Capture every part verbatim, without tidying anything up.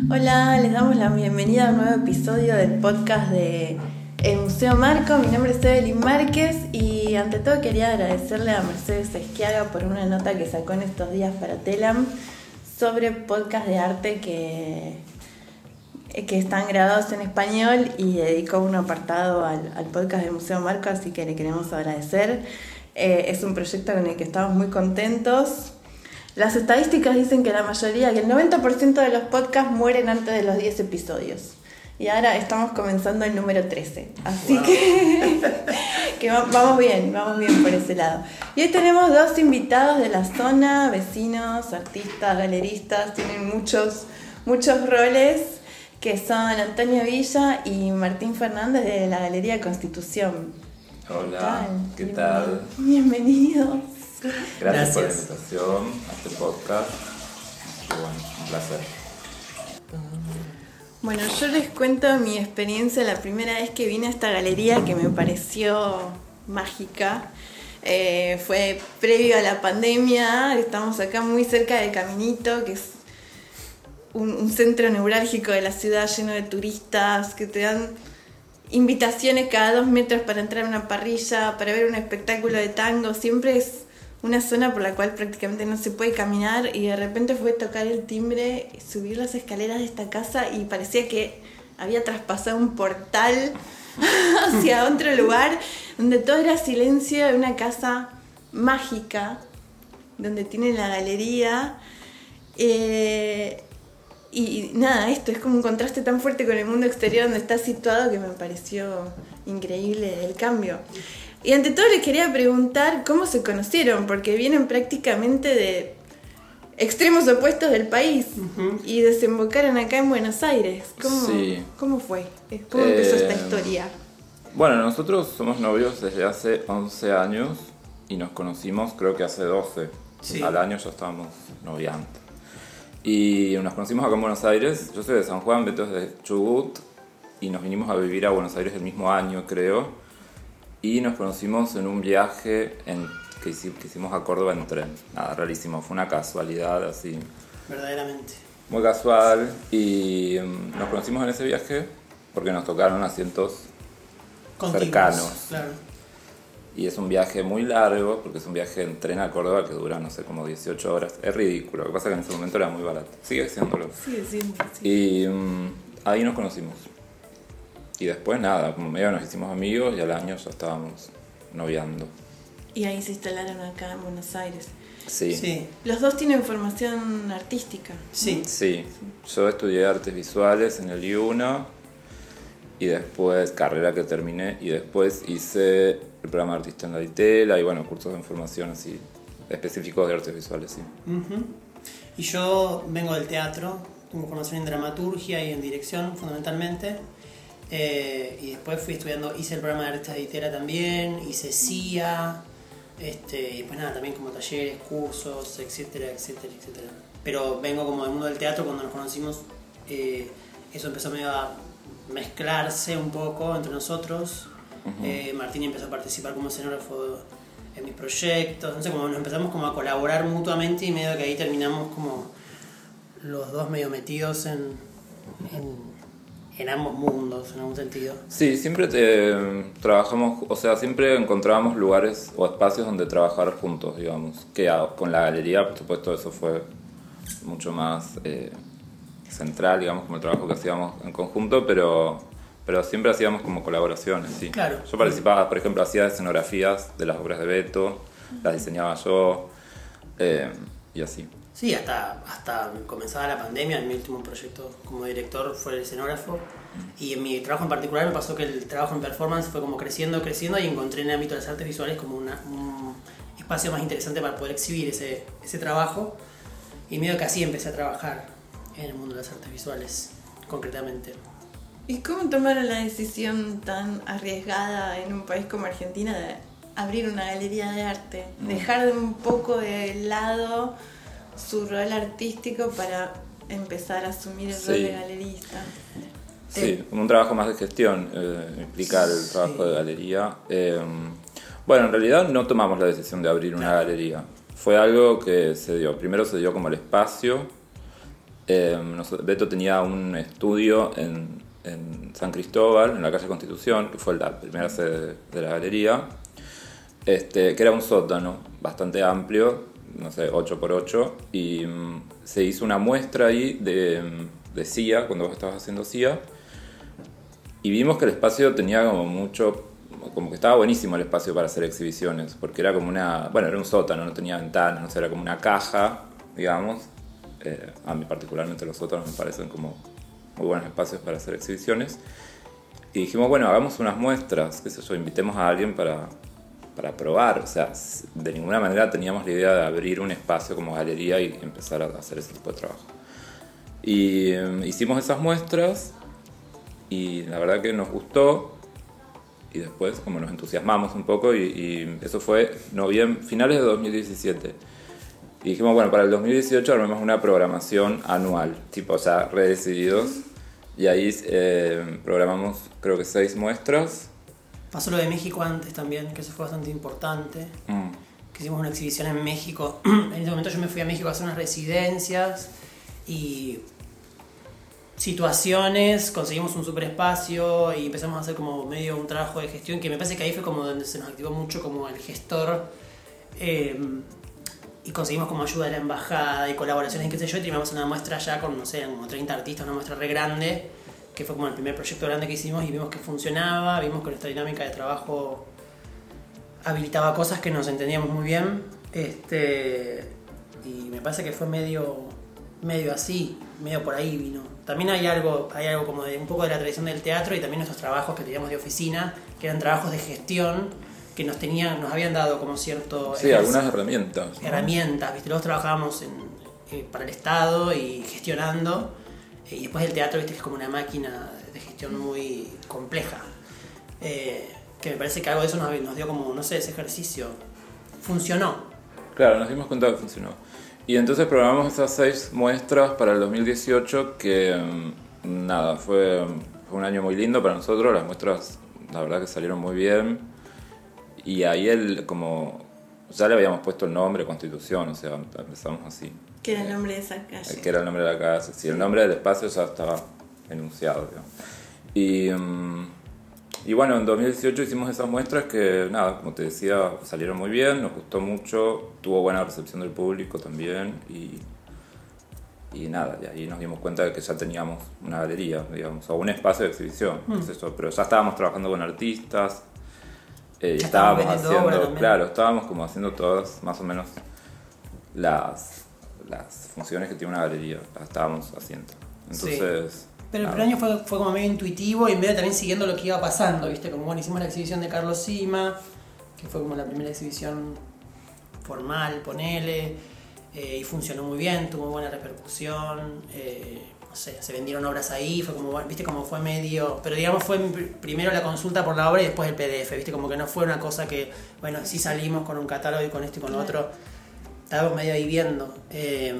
Hola, les damos la bienvenida a un nuevo episodio del podcast de El Museo Marco. Mi nombre es Evelyn Márquez y ante todo quería agradecerle a Mercedes Esquiaga por una nota que sacó en estos días para Telam sobre podcast de arte que, que están grabados en español y dedicó un apartado al, al podcast del Museo Marco, así que le queremos agradecer. Eh, es un proyecto con el que estamos muy contentos. Las estadísticas dicen que la mayoría, que el noventa por ciento de los podcasts mueren antes de los diez episodios. Y ahora estamos comenzando el número trece. Así wow. que, que vamos bien, vamos bien por ese lado. Y hoy tenemos dos invitados de la zona, vecinos, artistas, galeristas, tienen muchos, muchos roles, que son Antonio Villa y Martín Fernández de la Galería Constitución. Hola, ¿qué tal? Bienvenidos. Gracias, Gracias por la invitación a este podcast. Y bueno, un placer. Bueno, yo les cuento mi experiencia la primera vez que vine a esta galería, que me pareció mágica. Eh, fue previo a la pandemia, estamos acá muy cerca del Caminito, que es un, un centro neurálgico de la ciudad lleno de turistas que te dan invitaciones cada dos metros para entrar a una parrilla, para ver un espectáculo de tango. Siempre es una zona por la cual prácticamente no se puede caminar, y de repente fue tocar el timbre, subir las escaleras de esta casa y parecía que había traspasado un portal hacia otro lugar donde todo era silencio, de una casa mágica donde tiene la galería. Eh, y nada, esto es como un contraste tan fuerte con el mundo exterior donde está situado que me pareció increíble el cambio. Y ante todo les quería preguntar cómo se conocieron, porque vienen prácticamente de extremos opuestos del país. Uh-huh. Y desembocaron acá en Buenos Aires. ¿Cómo, sí. ¿cómo fue? ¿Cómo eh, empezó esta historia? Bueno, nosotros somos novios desde hace once años y nos conocimos creo que hace doce. Sí. Al año ya estábamos noviando. Y nos conocimos acá en Buenos Aires. Yo soy de San Juan, Beto es de Chubut, y nos vinimos a vivir a Buenos Aires el mismo año, creo. Y nos conocimos en un viaje en, que, hicimos, que hicimos a Córdoba en tren. Nada, rarísimo, fue una casualidad así. Verdaderamente. Muy casual. Y um, nos conocimos en ese viaje porque nos tocaron asientos contiguos, cercanos. Claro. Y es un viaje muy largo, porque es un viaje en tren a Córdoba que dura, no sé, como dieciocho horas. Es ridículo, lo que pasa es que en ese momento era muy barato. Sigue siéndolo. Sigue siendo, sí. Y um, ahí nos conocimos. Y después nada, como medio nos hicimos amigos y al año ya estábamos noviando. Y ahí se instalaron acá en Buenos Aires. Sí. sí. Los dos tienen formación artística. Sí. ¿no? Sí. Yo estudié artes visuales en el I U N A y después, carrera que terminé, y después hice el programa de artista en la Ditela y bueno, cursos de formación así específicos de artes visuales, sí. Uh-huh. Y yo vengo del teatro, tengo formación en dramaturgia y en dirección fundamentalmente. Eh, y después fui estudiando, hice el programa de artista de Ditela también, hice C I A, este, y pues nada, también como talleres, cursos, etcétera, etcétera, etcétera. Pero vengo como del mundo del teatro. Cuando nos conocimos, eh, eso empezó medio a mezclarse un poco entre nosotros. Uh-huh. eh, Martín empezó a participar como escenógrafo en mis proyectos, no sé, como nos empezamos como a colaborar mutuamente, y medio que ahí terminamos como los dos medio metidos en... en en ambos mundos, en algún sentido. Sí, siempre te, trabajamos, o sea, siempre encontrábamos lugares o espacios donde trabajar juntos, digamos. Que a, con la galería, por supuesto, eso fue mucho más eh, central, digamos, como el trabajo que hacíamos en conjunto, pero, pero siempre hacíamos como colaboraciones, sí. Claro. Yo participaba, por ejemplo, hacía escenografías de las obras de Beto, las diseñaba yo, eh, y así. Sí, hasta, hasta comenzaba la pandemia, en mi último proyecto como director fue el escenógrafo, y en mi trabajo en particular me pasó que el trabajo en performance fue como creciendo, creciendo, y encontré en el ámbito de las artes visuales como una, un espacio más interesante para poder exhibir ese, ese trabajo, y medio que así empecé a trabajar en el mundo de las artes visuales, concretamente. ¿Y cómo tomaron la decisión tan arriesgada en un país como Argentina de abrir una galería de arte? Mm. Dejar de un poco de lado su rol artístico para empezar a asumir el sí. rol de galerista. Sí, eh. un trabajo más de gestión, eh, implica el trabajo sí. de galería. Eh, bueno, en realidad no tomamos la decisión de abrir una galería. Fue algo que se dio. Primero se dio como el espacio, Eh, nosotros, Beto tenía un estudio en, en San Cristóbal, en la calle Constitución, que fue la primera sede de la galería, este, que era un sótano bastante amplio, no sé, ocho por ocho, y um, se hizo una muestra ahí de, de C I A, cuando vos estabas haciendo C I A, y vimos que el espacio tenía como mucho, como que estaba buenísimo el espacio para hacer exhibiciones, porque era como una, bueno, era un sótano, no tenía ventanas, no sé, era como una caja, digamos. Eh, a mí particularmente los sótanos me parecen como muy buenos espacios para hacer exhibiciones. Y dijimos, bueno, hagamos unas muestras, qué sé yo, invitemos a alguien para, para probar. O sea, de ninguna manera teníamos la idea de abrir un espacio como galería y empezar a hacer ese tipo de trabajo. Y eh, hicimos esas muestras y la verdad que nos gustó. Y después como nos entusiasmamos un poco y, y eso fue noviembre, finales de dos mil diecisiete. Y dijimos, bueno, para el dos mil dieciocho armemos una programación anual, tipo ya redecididos. Y ahí eh, programamos creo que seis muestras. Pasó lo de México antes también, que eso fue bastante importante. Mm. Que hicimos una exhibición en México. En ese momento yo me fui a México a hacer unas residencias y situaciones, conseguimos un super espacio y empezamos a hacer como medio un trabajo de gestión que me parece que ahí fue como donde se nos activó mucho como el gestor. Eh, y conseguimos como ayuda de la embajada y colaboraciones y qué sé yo, y teníamos una muestra ya con, no sé, como treinta artistas, una muestra re grande, que fue como el primer proyecto grande que hicimos y vimos que funcionaba, vimos que nuestra dinámica de trabajo habilitaba cosas que nos entendíamos muy bien, este, y me parece que fue medio, medio así, medio por ahí vino. También hay algo, hay algo como de un poco de la tradición del teatro y también nuestros trabajos que teníamos de oficina, que eran trabajos de gestión, que nos tenían, nos habían dado como cierto... Sí, algunas herramientas. ¿no? Herramientas, ¿viste? Luego trabajábamos en, eh, para el Estado y gestionando, eh, y después el teatro, ¿viste? Que es como una máquina de gestión muy compleja, eh, que me parece que algo de eso nos, nos dio como, no sé, ese ejercicio. Funcionó. Claro, nos dimos cuenta que funcionó. Y entonces programamos esas seis muestras para el dos mil dieciocho, que nada, fue, fue un año muy lindo para nosotros, las muestras la verdad que salieron muy bien. Y ahí él, como, ya le habíamos puesto el nombre Constitución, o sea, empezamos así. ¿Qué era el nombre de esa calle? Que era el nombre de la calle, sí, el nombre del espacio ya estaba enunciado, digamos. Y, um, y bueno, en dos mil dieciocho hicimos esas muestras que, nada, como te decía, salieron muy bien, nos gustó mucho, tuvo buena recepción del público también, y, y nada, y ahí nos dimos cuenta de que ya teníamos una galería, digamos, o un espacio de exhibición, mm. qué sé yo, pero ya estábamos trabajando con artistas. Eh, y estábamos haciendo, claro, estábamos como haciendo todas más o menos las, las funciones que tiene una galería, las estábamos haciendo. Entonces, sí. Pero el primer año fue, fue como medio intuitivo y medio también siguiendo lo que iba pasando, ¿viste? Como bueno, hicimos la exhibición de Carlos Sima, que fue como la primera exhibición formal, ponele, eh, y funcionó muy bien, tuvo buena repercusión. Eh, no sé, se vendieron obras ahí, fue como, viste, como fue medio, pero digamos fue primero la consulta por la obra y después el P D F, viste, como que no fue una cosa que, bueno, sí salimos con un catálogo y con esto y con lo otro, estábamos medio ahí viendo, eh,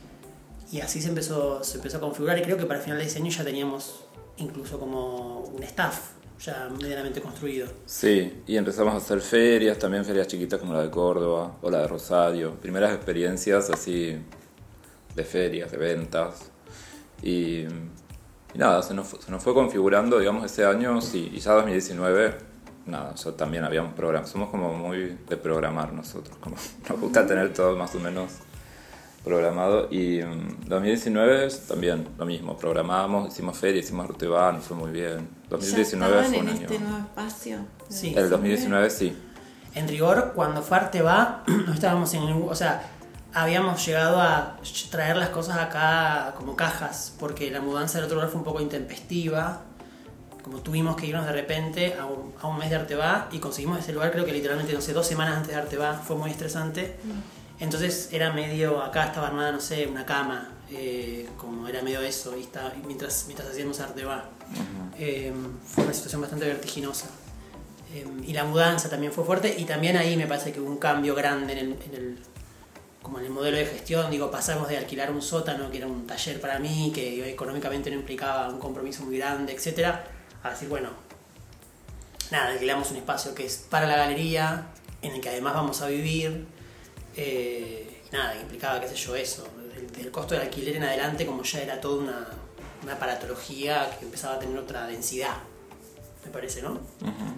y así se empezó, se empezó a configurar y creo que para el final de diseño ya teníamos incluso como un staff ya medianamente construido. Sí, y empezamos a hacer ferias, también ferias chiquitas como la de Córdoba o la de Rosario, primeras experiencias así de ferias, de ventas. Y, y nada, se nos, se nos fue configurando, digamos, ese año, sí, y ya dos mil diecinueve, nada, ya también habíamos programado, somos como muy de programar nosotros, como nos gusta tener todo más o menos programado, y um, dos mil diecinueve también lo mismo, programamos, hicimos feria, hicimos Ruteba, nos fue muy bien. dos mil diecinueve fue un en año. este nuevo espacio? Sí. El dos mil diecinueve sí. En rigor, cuando fue Arteba, no estábamos en ningún, o sea, habíamos llegado a traer las cosas acá como cajas, porque la mudanza del otro lugar fue un poco intempestiva, como tuvimos que irnos de repente a un, a un mes de Arteba y conseguimos ese lugar, creo que literalmente, no sé, dos semanas antes de Arteba, fue muy estresante. Mm. Entonces era medio, acá estaba armada, no sé, una cama, eh, como era medio eso, y estaba, mientras, mientras hacíamos Arteba. Uh-huh. eh, fue una situación bastante vertiginosa. Eh, y la mudanza también fue fuerte, y también ahí me parece que hubo un cambio grande en el, en el como en el modelo de gestión. Digo, pasamos de alquilar un sótano, que era un taller para mí, que económicamente no implicaba un compromiso muy grande, etcétera, a decir, bueno, nada, alquilamos un espacio que es para la galería, en el que además vamos a vivir, eh, y nada, implicaba, qué sé yo, eso. El, el costo del alquiler en adelante, como ya era toda una, una aparatología que empezaba a tener otra densidad, me parece, ¿no? Uh-huh.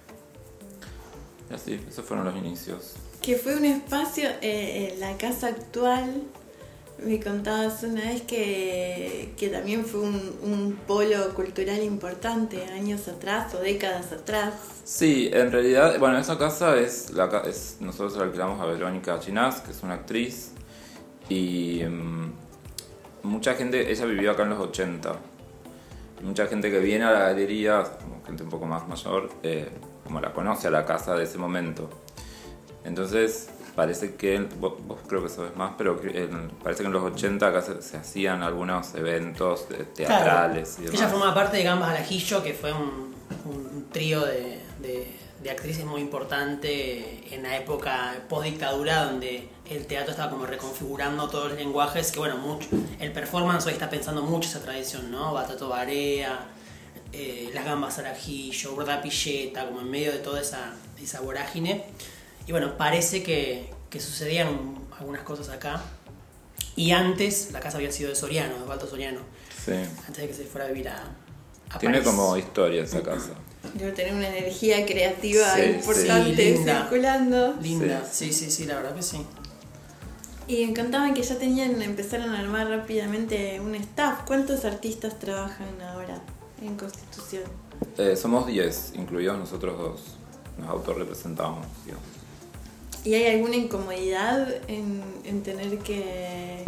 Y así, esos fueron los inicios. Que fue un espacio, eh, la casa actual, me contabas una vez que, que también fue un, un polo cultural importante años atrás o décadas atrás. Sí, en realidad, bueno, esa casa es, la, es nosotros la alquilamos a Verónica Chinás, que es una actriz, y um, mucha gente, ella vivió acá en los ochenta, y mucha gente que viene a la galería, como gente un poco más mayor, eh, como la conoce a la casa de ese momento. Entonces, parece que, vos, vos creo que sabes más, pero en, parece que en los ochenta acá se, se hacían algunos eventos teatrales, claro, y demás. Ella formaba parte de Gambas al Ajillo, que fue un, un trío de, de, de actrices muy importante en la época post-dictadura, donde el teatro estaba como reconfigurando todos los lenguajes, que bueno, mucho, el performance hoy está pensando mucho esa tradición, ¿no? Batato Barea, eh, las Gambas al Ajillo, Borda Pilleta, como en medio de toda esa, esa vorágine. Y bueno, parece que, que sucedían algunas cosas acá. Y antes la casa había sido de Soriano, de Osvaldo Soriano. Sí. Antes de que se fuera a vivir a, a Tiene París. como historia esa casa. Debe tener una energía creativa Sí, importante sí. Linda. circulando. Linda, sí. sí, sí, sí, la verdad que sí. Y me encantaba que ya tenían, empezaron a armar rápidamente un staff. ¿Cuántos artistas trabajan ahora en Constitución? Eh, somos diez, incluidos nosotros dos. Nos autorrepresentamos, digamos. ¿Y hay alguna incomodidad en, en tener que...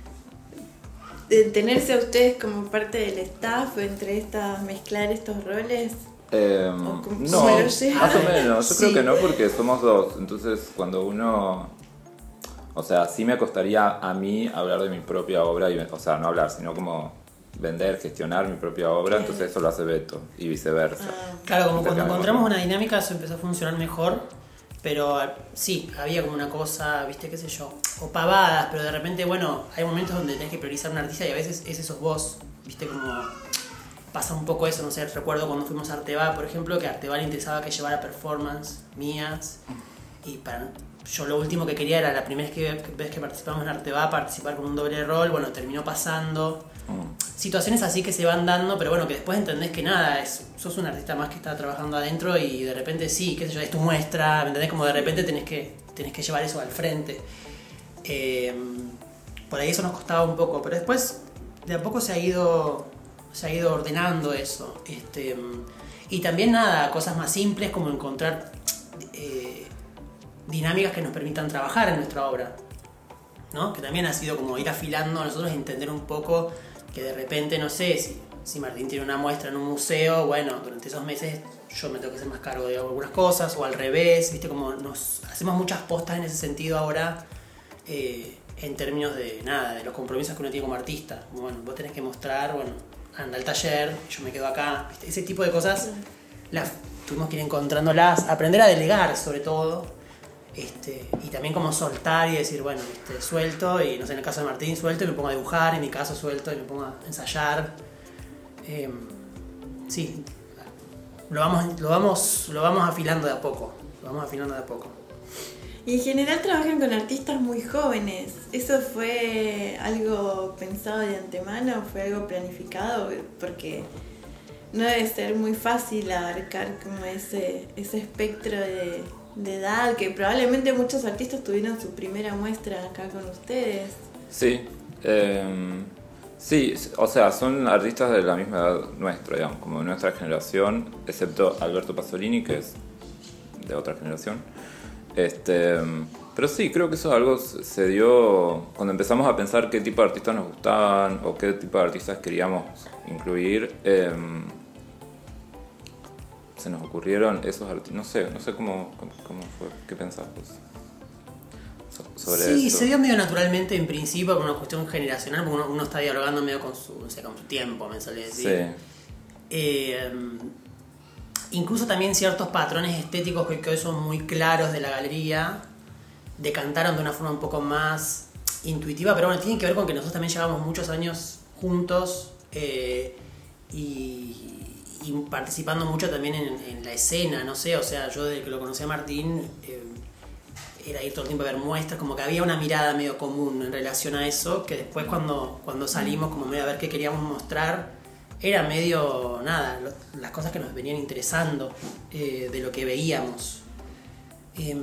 de tenerse a ustedes como parte del staff, entre estas, mezclar estos roles? Eh, ¿O cómo- no, cómo lo más llevan? o menos. Yo Sí. creo que no, porque somos dos. Entonces, cuando uno... O sea, sí me costaría a mí hablar de mi propia obra, y, o sea, no hablar, sino como vender, gestionar mi propia obra, Sí. entonces eso lo hace Beto, y viceversa. Ah, Claro, como cuando Intercambio. encontramos una dinámica eso empezó a funcionar mejor. Pero sí, había como una cosa, viste, qué sé yo, o pavadas, pero de repente, bueno, hay momentos donde tenés que priorizar a un artista y a veces ese sos vos, viste, como pasa un poco eso, no sé, recuerdo cuando fuimos a Arteba, por ejemplo, que a Arteba le interesaba que llevara performance mías, y para yo lo último que quería era la primera vez que, vez que participamos en Arteba, participar con un doble rol, bueno, terminó pasando. Situaciones así que se van dando, pero bueno, que después entendés que nada, es, sos un artista más que está trabajando adentro y de repente sí, qué sé yo, es tu muestra, ¿me entendés? Como de repente tenés que, tenés que llevar eso al frente. Eh, por ahí eso nos costaba un poco, pero después de a poco se ha ido, se ha ido ordenando eso. Este, y también nada, cosas más simples como encontrar eh, dinámicas que nos permitan trabajar en nuestra obra, ¿no? Que también ha sido como ir afilando a nosotros, entender un poco que de repente, no sé, si, si Martín tiene una muestra en un museo, bueno, durante esos meses yo me tengo que hacer más cargo de algunas cosas, o al revés, viste, como nos hacemos muchas postas en ese sentido ahora, eh, en términos de nada, de los compromisos que uno tiene como artista. Como, bueno, vos tenés que mostrar, bueno, anda al taller, yo me quedo acá, ¿viste? Ese tipo de cosas las tuvimos que ir encontrándolas, aprender a delegar sobre todo. Este, y también como soltar y decir, bueno, este, suelto, y no sé, en el caso de Martín suelto y me pongo a dibujar, en mi caso suelto y me pongo a ensayar. Eh, sí, lo vamos, lo, vamos, lo vamos afilando de a poco, lo vamos afilando de a poco. Y en general trabajan con artistas muy jóvenes. ¿Eso fue algo pensado de antemano? ¿Fue algo planificado? Porque no debe ser muy fácil abarcar como ese, ese espectro de... de edad, que probablemente muchos artistas tuvieron su primera muestra acá con ustedes. Sí, eh, sí, o sea, son artistas de la misma edad nuestra, digamos, como de nuestra generación, excepto Alberto Pasolini, que es de otra generación. Este, pero sí, creo que eso algo se dio cuando empezamos a pensar qué tipo de artistas nos gustaban o qué tipo de artistas queríamos incluir. Eh, se nos ocurrieron esos artistas, no sé, no sé cómo, cómo, cómo fue, qué pensás vos sobre sí, eso. Se dio medio naturalmente en principio por una cuestión generacional, porque uno, uno está dialogando medio con su, no sé, con su tiempo, me sale decir. Sí. Eh, incluso también ciertos patrones estéticos que, que hoy son muy claros de la galería decantaron de una forma un poco más intuitiva, pero bueno, tiene que ver con que nosotros también llevamos muchos años juntos eh, y y participando mucho también en, en la escena, no sé, o sea, yo desde que lo conocí a Martín, eh, era ir todo el tiempo a ver muestras, como que había una mirada medio común en relación a eso, que después cuando, cuando salimos como medio a ver qué queríamos mostrar, era medio, nada, lo, las cosas que nos venían interesando eh, de lo que veíamos. Eh,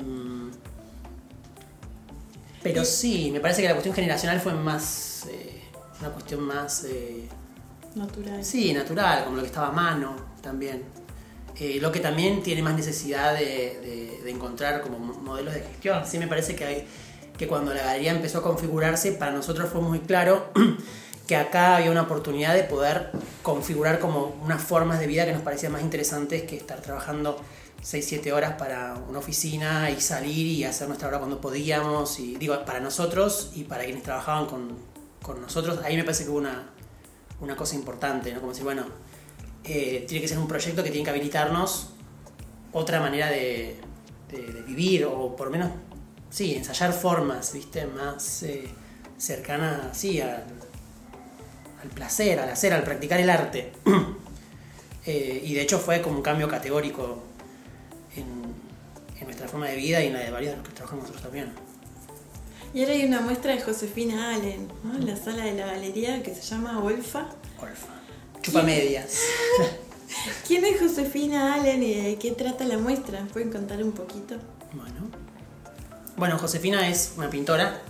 pero sí, me parece que la cuestión generacional fue más, eh, una cuestión más... Eh, natural. Sí, natural, como lo que estaba a mano también. Eh, lo que también tiene más necesidad de, de, de encontrar como modelos de gestión. Sí, me parece que, hay, que cuando la galería empezó a configurarse, para nosotros fue muy claro que acá había una oportunidad de poder configurar como unas formas de vida que nos parecían más interesantes que estar trabajando seis siete horas para una oficina y salir y hacer nuestra hora cuando podíamos. Y digo, para nosotros y para quienes trabajaban con, con nosotros, ahí me parece que hubo una, una cosa importante, ¿no? Como decir, bueno, eh, tiene que ser un proyecto que tiene que habilitarnos otra manera de, de, de vivir, o por lo menos, sí, ensayar formas, ¿viste? Más eh, cercanas, sí, al, al placer, al hacer, al practicar el arte. eh, y de hecho fue como un cambio categórico en, en nuestra forma de vida y en la de varios de los que trabajamos nosotros también. Y ahora hay una muestra de Josefina Allen, ¿no? En la sala de la galería, que se llama Olfa. Olfa. Chupa medias. ¿Quién es Josefina Allen y de qué trata la muestra? ¿Pueden contar un poquito? Bueno, bueno Josefina es una pintora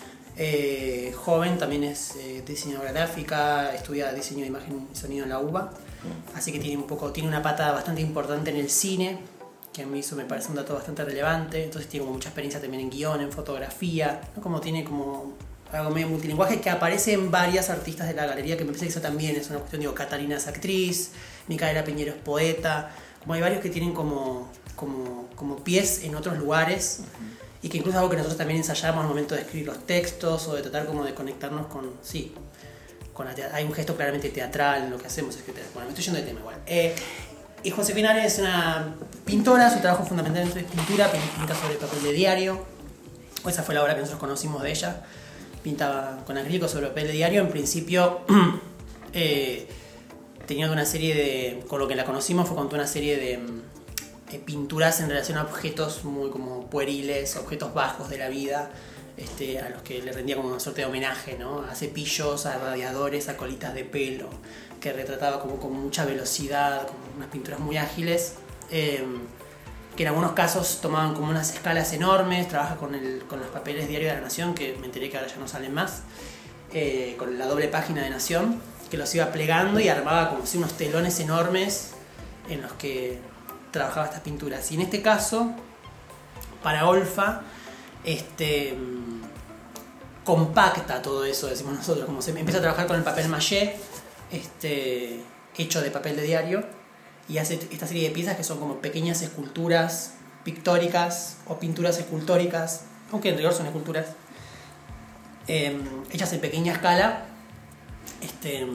eh, joven, también es eh, diseñadora gráfica, estudia diseño de imagen y sonido en la U B A, así que tiene un poco, tiene una pata bastante importante en el cine, que a mí eso me parece un dato bastante relevante. Entonces tiene como mucha experiencia también en guión, en fotografía, ¿no? Como tiene como algo medio multilingüaje que aparece en varias artistas de la galería, que me parece que eso también es una cuestión. Digo, Catalina es actriz, Micaela Piñero es poeta, como hay varios que tienen como, como, como pies en otros lugares, uh-huh. Y que incluso es algo que nosotros también ensayamos al momento de escribir los textos o de tratar como de conectarnos con, sí, con la teatral. Hay un gesto claramente teatral en lo que hacemos, es que te, bueno, me estoy yendo de tema igual. Eh, Y Josefina Allen es una pintora, su trabajo fundamentalmente es pintura, pinta sobre papel de diario. Esa fue la obra que nosotros conocimos de ella. Pintaba con acrílico sobre papel de diario. En principio eh, tenía una serie de... Con lo que la conocimos fue con toda una serie de, de pinturas en relación a objetos muy como pueriles, objetos bajos de la vida, este, a los que le rendía como una suerte de homenaje, ¿no? A cepillos, a radiadores, a colitas de pelo, que retrataba como con mucha velocidad, como unas pinturas muy ágiles, eh, que en algunos casos tomaban como unas escalas enormes. Trabaja con, el, con los papeles Diario de la Nación, que me enteré que ahora ya no salen más, eh, con la doble página de Nación, que los iba plegando y armaba como si unos telones enormes en los que trabajaba estas pinturas. Y en este caso, para Olfa, este, compacta todo eso, decimos nosotros, como se empieza a trabajar con el papel maché, Este, hecho de papel de diario, y hace esta serie de piezas que son como pequeñas esculturas pictóricas o pinturas escultóricas, aunque en rigor son esculturas, eh, hechas en pequeña escala, este,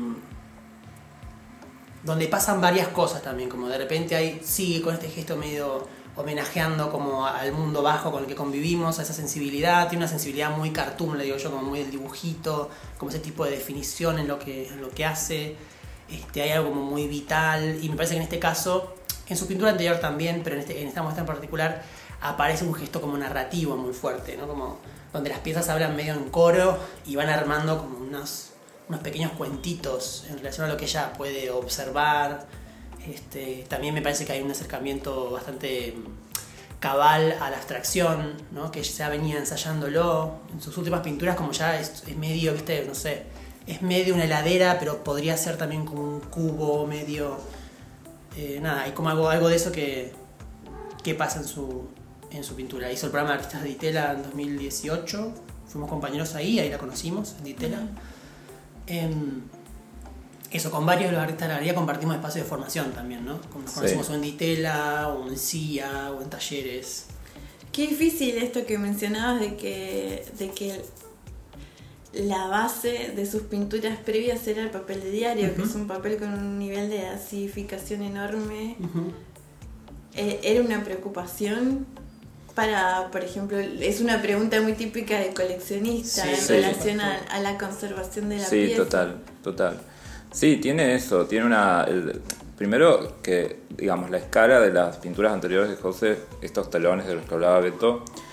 donde pasan varias cosas también, como de repente hay, sí, con este gesto medio homenajeando como al mundo bajo con el que convivimos, a esa sensibilidad. Tiene una sensibilidad muy cartoon, le digo yo, como muy del dibujito, como ese tipo de definición en lo que, en lo que hace. Este, hay algo como muy vital, y me parece que en este caso, en su pintura anterior también, pero en, este, en esta muestra en particular, aparece un gesto como narrativo muy fuerte, ¿no? Como donde las piezas hablan medio en coro y van armando como unos, unos pequeños cuentitos en relación a lo que ella puede observar. Este, también me parece que hay un acercamiento bastante cabal a la abstracción, ¿no? Que ya venía ensayándolo en sus últimas pinturas, como ya es, es medio, viste, no sé, es medio una heladera, pero podría ser también como un cubo medio, eh, nada, hay como algo, algo de eso que, que pasa en su, en su pintura. Hizo el programa de Artistas de Ditela en dos mil dieciocho, fuimos compañeros ahí, ahí la conocimos, en Ditela. Eh, Eso, con varios de los artistas de la galería compartimos espacios de formación también, ¿no? Como nos conocimos sí. o en Ditela, o en C I A, o en talleres. Qué difícil esto que mencionabas de que, de que la base de sus pinturas previas era el papel de diario, uh-huh. que es un papel con un nivel de acidificación enorme. Uh-huh. Eh, ¿Era una preocupación para, por ejemplo, es una pregunta muy típica de coleccionista sí, en sí, relación a, a la conservación de la sí, pieza? Sí, total, total. Sí, tiene eso, tiene una... El, primero que, digamos, la escala de las pinturas anteriores de José, estos telones de los que hablaba Beto,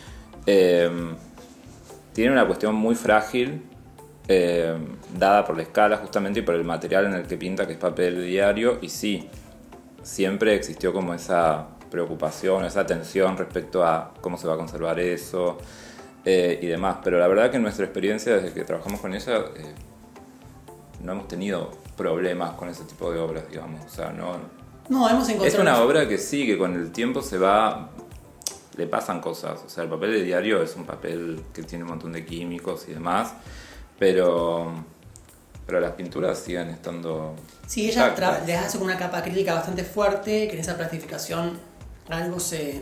eh, tiene una cuestión muy frágil, eh, dada por la escala justamente y por el material en el que pinta, que es papel diario, y sí, siempre existió como esa preocupación, esa tensión respecto a cómo se va a conservar eso eh, y demás, pero la verdad que en nuestra experiencia desde que trabajamos con ella eh, no hemos tenido problemas con ese tipo de obras, digamos, o sea, no... No, hemos encontrado... Es una obra que sí, que con el tiempo se va... le pasan cosas, o sea, el papel de diario es un papel que tiene un montón de químicos y demás, pero... pero las pinturas siguen estando... Sí, ella tra- les hace con una capa acrílica bastante fuerte, que en esa plastificación algo se...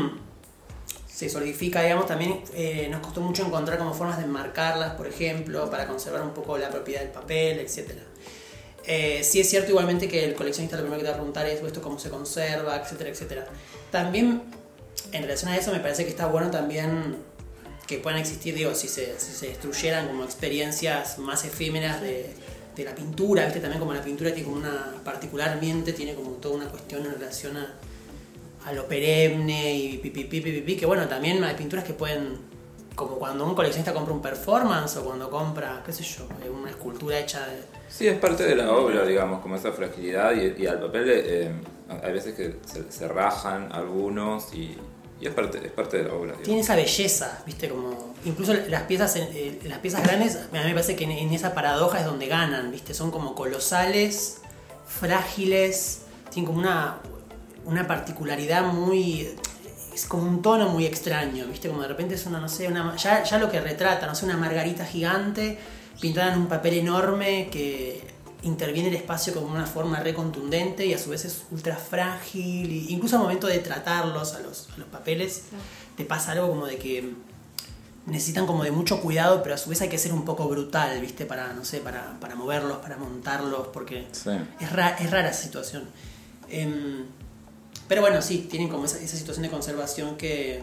se solidifica, digamos. También eh, nos costó mucho encontrar como formas de enmarcarlas, por ejemplo, para conservar un poco la propiedad del papel, etcétera. Eh, sí es cierto igualmente que el coleccionista lo primero que te va a preguntar es esto cómo se conserva, etcétera, etcétera. También, en relación a eso, me parece que está bueno también que puedan existir, digo, si se, si se destruyeran como experiencias más efímeras de, de la pintura, ¿viste? También como la pintura tiene como una, particularmente, tiene como toda una cuestión en relación a a lo perenne y pipi, pipi, pipi, que bueno, también hay pinturas que pueden, como cuando un coleccionista compra un performance o cuando compra, qué sé yo, una escultura hecha de... Sí, es parte de la obra, digamos, como esa fragilidad y, y al papel eh, hay veces que se, se rajan algunos y, y es, parte, es parte de la obra. Digamos. Tiene esa belleza, viste, como... Incluso las piezas, eh, las piezas grandes, a mí me parece que en, en esa paradoja es donde ganan, viste, son como colosales, frágiles, tienen como una... una particularidad muy... es como un tono muy extraño, ¿viste? Como de repente es una, no sé, una, ya, ya lo que retrata, no sé, una margarita gigante pintada en un papel enorme que interviene el espacio como una forma re contundente y a su vez es ultra frágil. Y incluso al momento de tratarlos a los, a los papeles te pasa algo como de que necesitan como de mucho cuidado, pero a su vez hay que ser un poco brutal, ¿viste? Para, no sé, para, para moverlos, para montarlos, porque sí. es, ra, es rara esa situación. Eh, Pero bueno, sí, tienen como esa, esa situación de conservación que,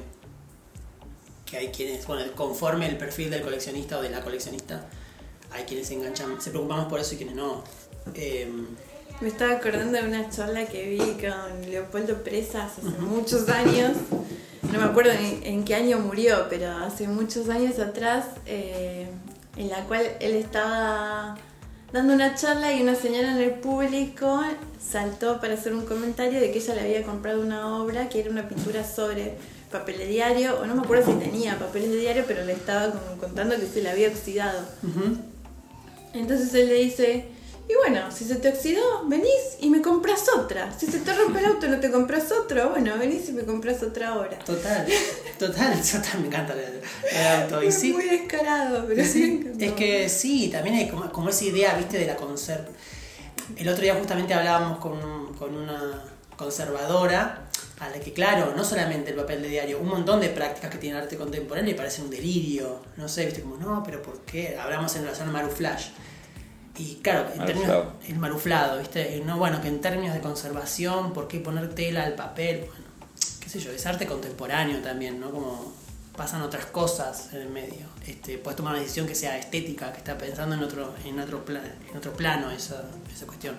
que hay quienes, bueno, conforme el perfil del coleccionista o de la coleccionista, hay quienes se enganchan, se preocupan más por eso y quienes no. Eh, Me estaba acordando de una charla que vi con Leopoldo Presas hace uh-huh. muchos años, no me acuerdo en, en qué año murió, pero hace muchos años atrás, eh, en la cual él estaba dando una charla y una señora en el público saltó para hacer un comentario de que ella le había comprado una obra que era una pintura sobre papel de diario, o no me acuerdo si tenía papeles de diario, pero le estaba como contando que se le había oxidado. Uh-huh. Entonces él le dice, y bueno, si se te oxidó, venís y me compras otra. Si se te rompe el auto, no te compras otro. Bueno, venís y me compras otra obra. Total, total, total, me encanta el, el auto. Y es sí, muy descarado, pero sí, es que sí, también hay como, como esa idea, viste, de la conserva. El otro día justamente hablábamos con, con una conservadora a la que, claro, no solamente el papel de diario, un montón de prácticas que tiene arte contemporáneo y parecen un delirio. No sé, viste, como, no, pero ¿por qué? Hablamos en relación al maruflage. Y claro, en términos, el maruflado, ¿viste? No, bueno, que en términos de conservación, ¿por qué poner tela al papel? Bueno, qué sé yo, es arte contemporáneo también, ¿no? Como pasan otras cosas en el medio. Este, puedes tomar una decisión que sea estética, que está pensando en otro, en otro, plan, en otro plano esa, esa cuestión.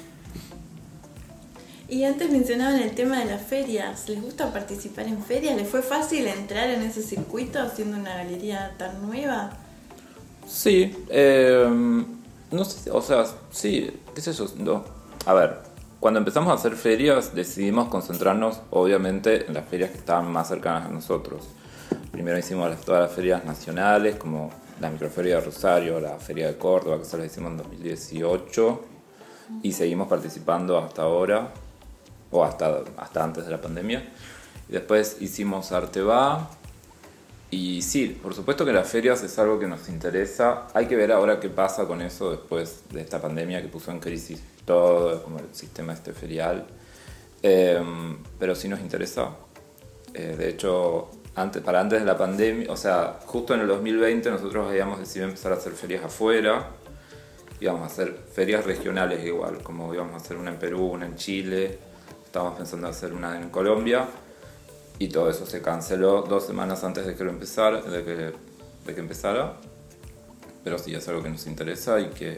Y antes mencionaban el tema de las ferias. ¿Les gusta participar en ferias? ¿Les fue fácil entrar en ese circuito haciendo una galería tan nueva? Sí, eh, no sé, o sea, sí, qué sé yo, no. A ver, cuando empezamos a hacer ferias decidimos concentrarnos obviamente en las ferias que estaban más cercanas a nosotros. Primero hicimos las, todas las ferias nacionales, como la microferia de Rosario, la feria de Córdoba, que se las hicimos en dos mil dieciocho, y seguimos participando hasta ahora, o hasta, hasta antes de la pandemia. Y después hicimos Arteba, y sí, por supuesto que las ferias es algo que nos interesa. Hay que ver ahora qué pasa con eso después de esta pandemia que puso en crisis todo, como el sistema este ferial. Eh, pero sí nos interesa. Eh, de hecho, antes, para antes de la pandemia, o sea, justo en el dos mil veinte nosotros habíamos decidido empezar a hacer ferias afuera. Íbamos a hacer ferias regionales igual, como íbamos a hacer una en Perú, una en Chile. Estábamos pensando hacer una en Colombia. Y todo eso se canceló dos semanas antes de que, lo empezara, de que, de que empezara. Pero sí, es algo que nos interesa y que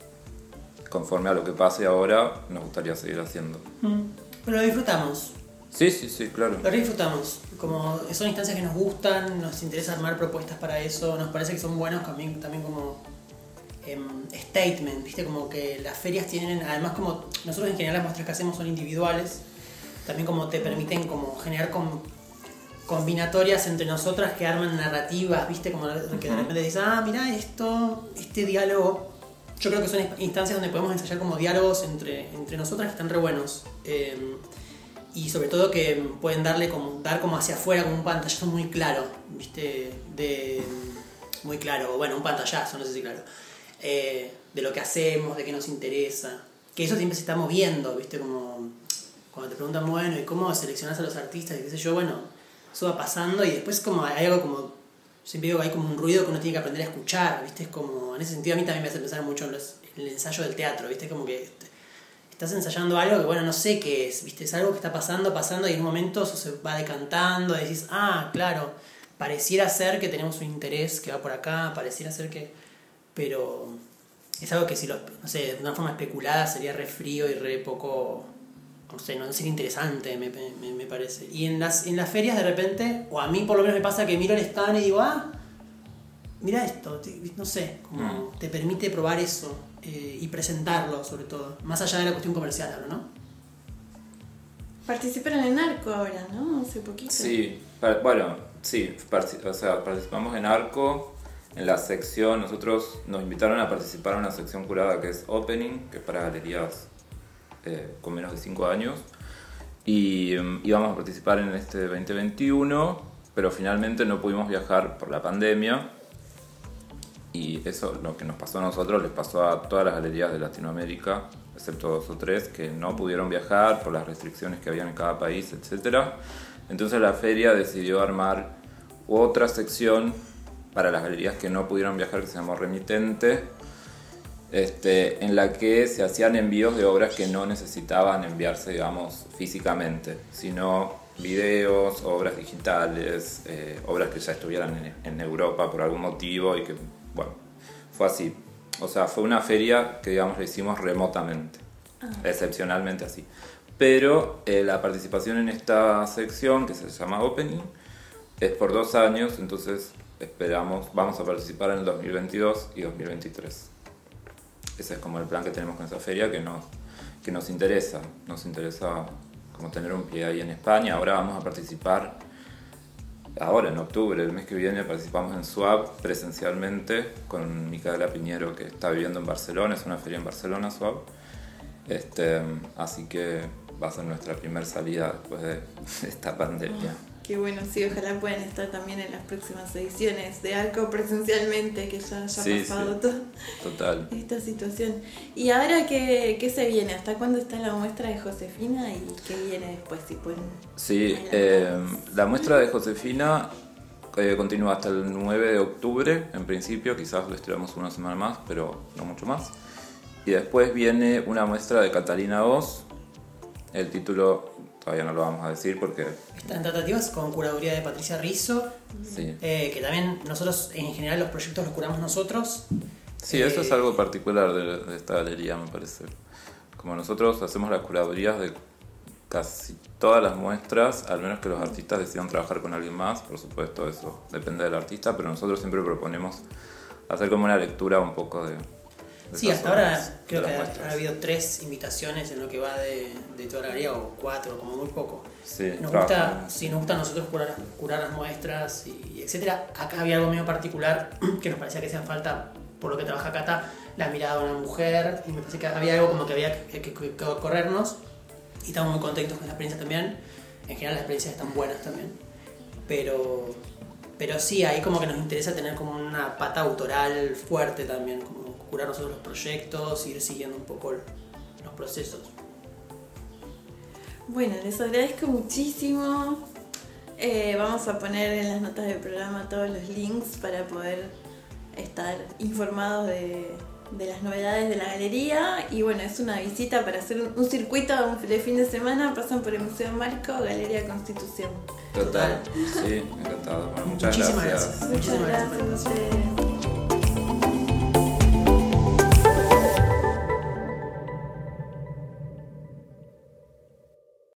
conforme a lo que pase ahora nos gustaría seguir haciendo. Mm, pero lo disfrutamos. Sí, sí, sí, claro. Lo disfrutamos. Como son instancias que nos gustan, nos interesa armar propuestas para eso, nos parece que son buenos también, también como eh, statement, ¿viste? Como que las ferias tienen, además como nosotros en general las muestras que hacemos son individuales, también como te permiten como generar como combinatorias entre nosotras que arman narrativas, ¿viste? Como que de repente dices, ah, mirá esto, este diálogo. Yo creo que son instancias donde podemos ensayar como diálogos entre, entre nosotras que están re buenos. Eh, y sobre todo que pueden darle como, dar como hacia afuera como un pantallazo muy claro, ¿viste? De, muy claro, bueno, un pantallazo, no sé si claro. Eh, de lo que hacemos, de qué nos interesa. Que eso siempre se está moviendo, ¿viste? Como cuando te preguntan, bueno, ¿y cómo seleccionás a los artistas? Y qué sé yo, bueno, eso va pasando y después como hay algo como... Siempre digo que hay como un ruido que uno tiene que aprender a escuchar, ¿viste? Es como, en ese sentido a mí también me hace pensar mucho en, los, en el ensayo del teatro, ¿viste? Como que estás ensayando algo que, bueno, no sé qué es, ¿viste? Es algo que está pasando, pasando y en un momento eso se va decantando y decís, ah, claro, pareciera ser que tenemos un interés que va por acá, pareciera ser que... Pero es algo que si lo, no sé, de una forma especulada sería re frío y re poco... No sé, no sería interesante, me, me, me parece. Y en las, en las ferias de repente, o a mí por lo menos me pasa que miro el stand y digo, ah, mira esto, te, no sé, como mm. te permite probar eso eh, y presentarlo sobre todo, más allá de la cuestión comercial, ¿no? Participaron en Arco ahora, ¿no? Hace poquito. Sí, bueno, sí, o sea, participamos en Arco, en la sección, nosotros nos invitaron a participar en una sección curada que es Opening, que es para galerías Eh, con menos de cinco años y um, íbamos a participar en este veinte veintiuno, pero finalmente no pudimos viajar por la pandemia y eso, lo que nos pasó a nosotros, les pasó a todas las galerías de Latinoamérica, excepto dos o tres que no pudieron viajar por las restricciones que habían en cada país, etcétera. Entonces la feria decidió armar otra sección para las galerías que no pudieron viajar, que se llamó Remitente, Este, en la que se hacían envíos de obras que no necesitaban enviarse, digamos, físicamente, sino videos, obras digitales, eh, obras que ya estuvieran en, en Europa por algún motivo y que, bueno, fue así. O sea, fue una feria que, digamos, la hicimos remotamente, ah. excepcionalmente así. Pero eh, la participación en esta sección, que se llama Opening, es por dos años, entonces esperamos, vamos a participar en el dos mil veintidós y dos mil veintitrés. Ese es como el plan que tenemos con esa feria que nos, que nos interesa. Nos interesa como tener un pie ahí en España. Ahora vamos a participar, ahora en octubre, el mes que viene, participamos en SWAP presencialmente con Micaela Piñero, que está viviendo en Barcelona. Es una feria en Barcelona, SWAP. Este, así que va a ser nuestra primera salida después de esta pandemia. Oh. Qué bueno, sí, ojalá puedan estar también en las próximas ediciones de Arco presencialmente, que ya haya sí, pasado sí, todo, total. esta situación. ¿Y ahora qué, qué se viene? ¿Hasta cuándo está la muestra de Josefina y qué viene después? Si pueden sí, eh, la muestra de Josefina eh, continúa hasta el nueve de octubre, en principio, quizás lo estiramos una semana más, pero no mucho más. Y después viene una muestra de Catalina Oz, el título... Todavía no lo vamos a decir porque... Están tratativas con curaduría de Patricia Rizzo, sí. eh, que también nosotros, en general, los proyectos los curamos nosotros. Sí, eh, eso es algo particular de, de esta galería, me parece. Como nosotros hacemos las curadurías de casi todas las muestras, al menos que los artistas decidan trabajar con alguien más, por supuesto, eso depende del artista, pero nosotros siempre proponemos hacer como una lectura un poco de... Sí, hasta ahora creo que ha, ha habido tres invitaciones en lo que va de, de toda la galería, o cuatro, como muy poco. Sí, nos gusta, sí, nos gusta a nosotros curar, curar las muestras y, y etcétera. Acá había algo medio particular que nos parecía que hacía falta, por lo que trabaja Cata, la mirada de una mujer, y me parece que había algo como que había que, que, que corrernos, y estamos muy contentos con la experiencia también. En general las experiencias están buenas también, pero, pero sí, ahí como que nos interesa tener como una pata autoral fuerte también, como curar nosotros los proyectos, ir siguiendo un poco los procesos. Bueno, les agradezco muchísimo. Eh, vamos a poner en las notas del programa todos los links para poder estar informados de, de las novedades de la galería. Y bueno, es una visita para hacer un, un circuito de fin de semana. Pasan por el Museo Marco, Galería Constitución. Total, sí, encantado. Bueno, muchas Muchísimas gracias. gracias. Muchísimas gracias a ustedes.